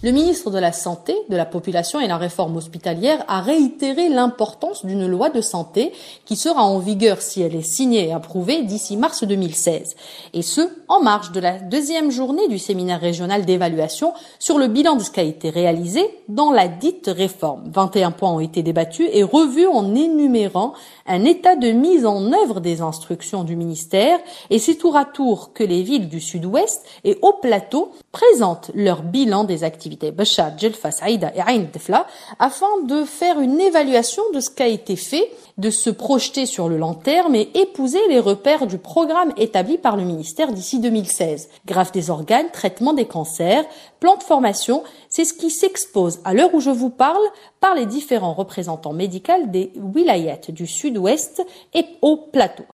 Le ministre de la Santé, de la Population et la Réforme hospitalière a réitéré l'importance d'une loi de santé qui sera en vigueur si elle est signée et approuvée d'ici mars 2016. Et ce, en marge de la deuxième journée du séminaire régional d'évaluation sur le bilan de ce qui a été réalisé dans la dite réforme. 21 points ont été débattus et revus en énumérant un état de mise en œuvre des instructions du ministère, et c'est tour à tour que les villes du sud-ouest et au plateau présentent leur bilan des activités Béchar, Djelfa, Saïda et Ain Defla afin de faire une évaluation de ce qui a été fait, de se projeter sur le long terme et épouser les repères du programme établi par le ministère d'ici 2016. Greffe des organes, traitement des cancers, plan de formation, c'est ce qui s'expose à l'heure où je vous parle par les différents représentants médicaux des wilayats du sud-ouest et au plateau.